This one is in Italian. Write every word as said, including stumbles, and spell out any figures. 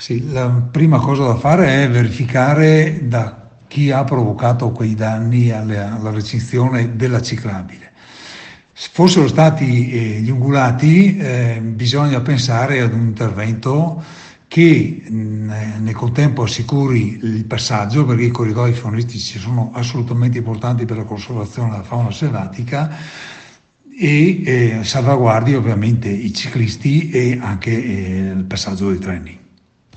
Sì, la prima cosa da fare è verificare da chi ha provocato quei danni alle- alla recinzione della ciclabile. Se fossero stati eh, gli ungulati, eh, bisogna pensare ad un intervento che mh, nel contempo assicuri il passaggio, perché i corridoi faunistici sono assolutamente importanti per la conservazione della fauna selvatica, e eh, salvaguardi ovviamente i ciclisti e anche eh, il passaggio dei treni.